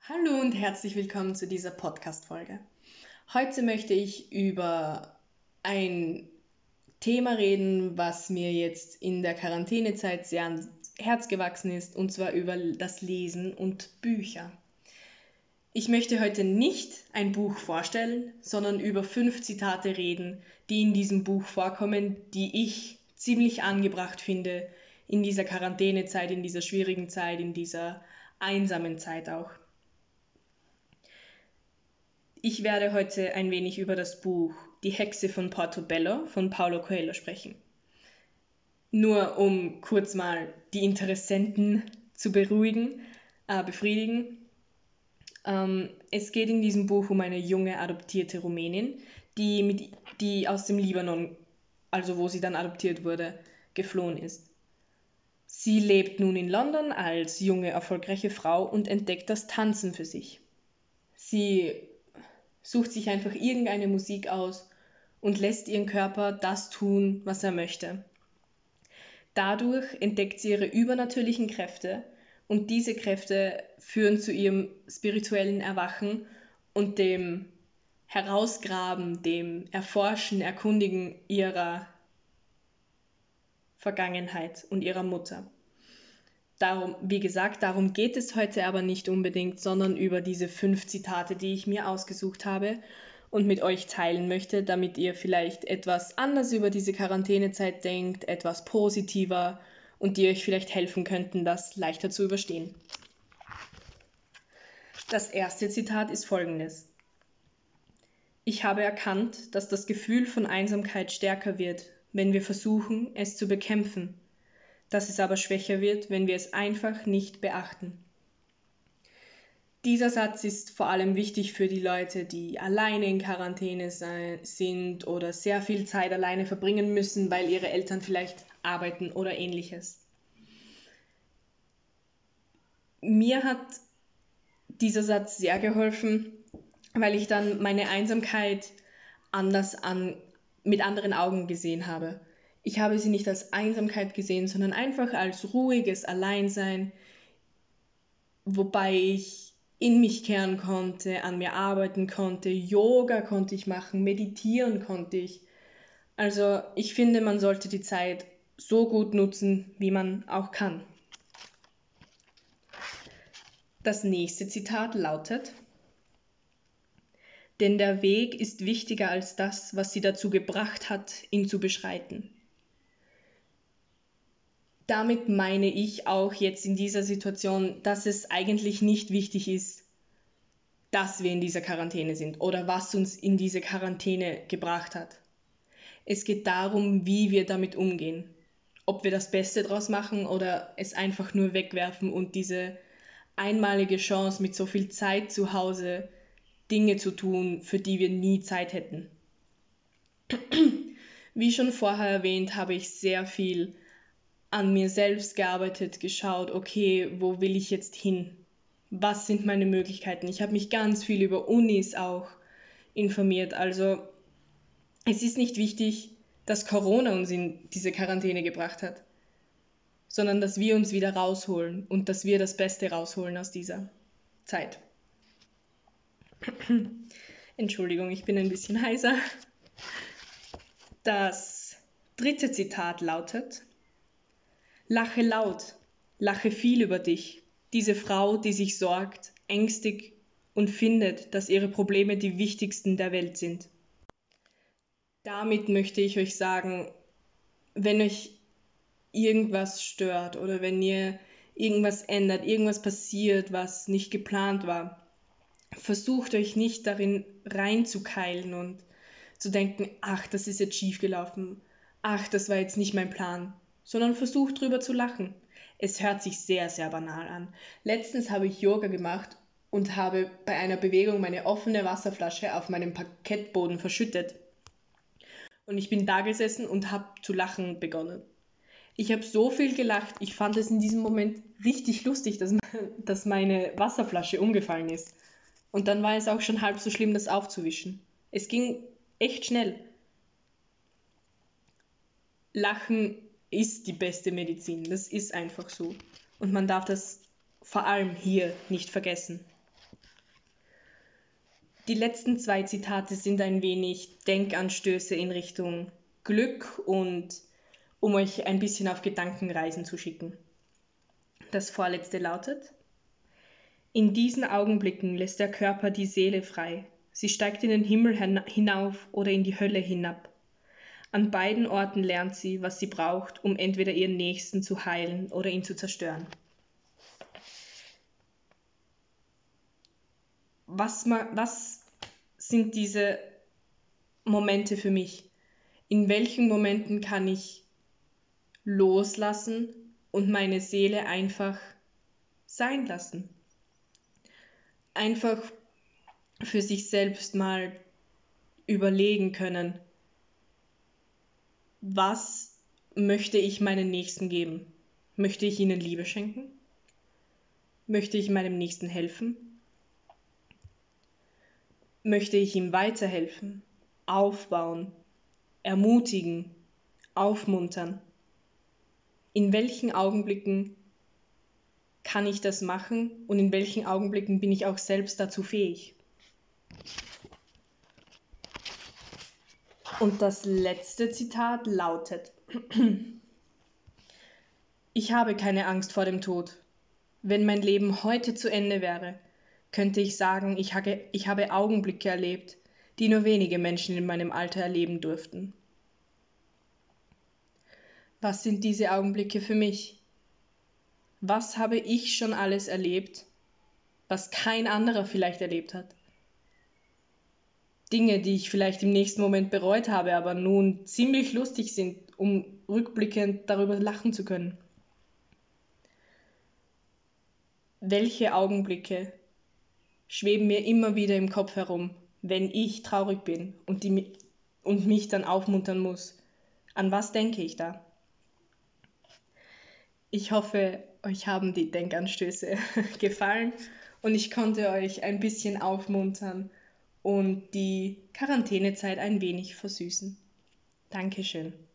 Hallo und herzlich willkommen zu dieser Podcast-Folge. Heute möchte ich über ein Thema reden, was mir jetzt in der Quarantänezeit sehr ans Herz gewachsen ist, und zwar über das Lesen und Bücher. Ich möchte heute nicht ein Buch vorstellen, sondern über 5 Zitate reden, die in diesem Buch vorkommen, die ich ziemlich angebracht finde in dieser Quarantänezeit, in dieser schwierigen Zeit, in dieser einsamen Zeit auch. Ich werde heute ein wenig über das Buch Die Hexe von Portobello von Paulo Coelho sprechen. Nur um kurz mal die Interessenten zu befriedigen. Es geht in diesem Buch um eine junge adoptierte Rumänin, die aus dem Libanon, also wo sie dann adoptiert wurde, geflohen ist. Sie lebt nun in London als junge, erfolgreiche Frau und entdeckt das Tanzen für sich. Sie sucht sich einfach irgendeine Musik aus und lässt ihren Körper das tun, was er möchte. Dadurch entdeckt sie ihre übernatürlichen Kräfte und diese Kräfte führen zu ihrem spirituellen Erwachen und dem Herausgraben, dem Erforschen, Erkundigen ihrer Vergangenheit und ihrer Mutter. Darum geht es heute aber nicht unbedingt, sondern über diese 5 Zitate, die ich mir ausgesucht habe und mit euch teilen möchte, damit ihr vielleicht etwas anders über diese Quarantänezeit denkt, etwas positiver und die euch vielleicht helfen könnten, das leichter zu überstehen. Das erste Zitat ist folgendes: Ich habe erkannt, dass das Gefühl von Einsamkeit stärker wird, wenn wir versuchen, es zu bekämpfen, dass es aber schwächer wird, wenn wir es einfach nicht beachten. Dieser Satz ist vor allem wichtig für die Leute, die alleine in Quarantäne sind oder sehr viel Zeit alleine verbringen müssen, weil ihre Eltern vielleicht arbeiten oder ähnliches. Mir hat dieser Satz sehr geholfen, weil ich dann meine Einsamkeit mit anderen Augen gesehen habe. Ich habe sie nicht als Einsamkeit gesehen, sondern einfach als ruhiges Alleinsein, wobei ich in mich kehren konnte, an mir arbeiten konnte, Yoga konnte ich machen, meditieren konnte ich. Also ich finde, man sollte die Zeit so gut nutzen, wie man auch kann. Das nächste Zitat lautet: Denn der Weg ist wichtiger als das, was sie dazu gebracht hat, ihn zu beschreiten. Damit meine ich auch jetzt in dieser Situation, dass es eigentlich nicht wichtig ist, dass wir in dieser Quarantäne sind oder was uns in diese Quarantäne gebracht hat. Es geht darum, wie wir damit umgehen. Ob wir das Beste draus machen oder es einfach nur wegwerfen und diese einmalige Chance mit so viel Zeit zu Hause Dinge zu tun, für die wir nie Zeit hätten. Wie schon vorher erwähnt, habe ich sehr viel an mir selbst gearbeitet, geschaut, okay, wo will ich jetzt hin? Was sind meine Möglichkeiten? Ich habe mich ganz viel über Unis auch informiert. Also es ist nicht wichtig, dass Corona uns in diese Quarantäne gebracht hat, sondern dass wir uns wieder rausholen und dass wir das Beste rausholen aus dieser Zeit. Entschuldigung, ich bin ein bisschen heiser. Das dritte Zitat lautet: Lache laut, lache viel über dich, diese Frau, die sich sorgt, ängstigt und findet, dass ihre Probleme die wichtigsten der Welt sind. Damit möchte ich euch sagen, wenn euch irgendwas stört oder wenn ihr irgendwas ändert, irgendwas passiert, was nicht geplant war, versucht euch nicht darin reinzukeilen und zu denken, ach, das ist jetzt schief gelaufen, ach, das war jetzt nicht mein Plan, sondern versucht drüber zu lachen. Es hört sich sehr, sehr banal an. Letztens habe ich Yoga gemacht und habe bei einer Bewegung meine offene Wasserflasche auf meinem Parkettboden verschüttet. Und ich bin da gesessen und habe zu lachen begonnen. Ich habe so viel gelacht, ich fand es in diesem Moment richtig lustig, dass meine Wasserflasche umgefallen ist. Und dann war es auch schon halb so schlimm, das aufzuwischen. Es ging echt schnell. Lachen ist die beste Medizin, das ist einfach so. Und man darf das vor allem hier nicht vergessen. Die letzten 2 Zitate sind ein wenig Denkanstöße in Richtung Glück und um euch ein bisschen auf Gedankenreisen zu schicken. Das vorletzte lautet: In diesen Augenblicken lässt der Körper die Seele frei. Sie steigt in den Himmel hinauf oder in die Hölle hinab. An beiden Orten lernt sie, was sie braucht, um entweder ihren Nächsten zu heilen oder ihn zu zerstören. Was sind diese Momente für mich? In welchen Momenten kann ich loslassen und meine Seele einfach sein lassen? Einfach für sich selbst mal überlegen können, was möchte ich meinen Nächsten geben? Möchte ich ihnen Liebe schenken? Möchte ich meinem Nächsten helfen? Möchte ich ihm weiterhelfen, aufbauen, ermutigen, aufmuntern? In welchen Augenblicken kann ich das machen und in welchen Augenblicken bin ich auch selbst dazu fähig? Und das letzte Zitat lautet: Ich habe keine Angst vor dem Tod. Wenn mein Leben heute zu Ende wäre, könnte ich sagen, ich habe Augenblicke erlebt, die nur wenige Menschen in meinem Alter erleben durften. Was sind diese Augenblicke für mich? Was habe ich schon alles erlebt, was kein anderer vielleicht erlebt hat? Dinge, die ich vielleicht im nächsten Moment bereut habe, aber nun ziemlich lustig sind, um rückblickend darüber lachen zu können. Welche Augenblicke schweben mir immer wieder im Kopf herum, wenn ich traurig bin und mich dann aufmuntern muss? An was denke ich da? Ich hoffe, euch haben die Denkanstöße gefallen und ich konnte euch ein bisschen aufmuntern und die Quarantänezeit ein wenig versüßen. Dankeschön.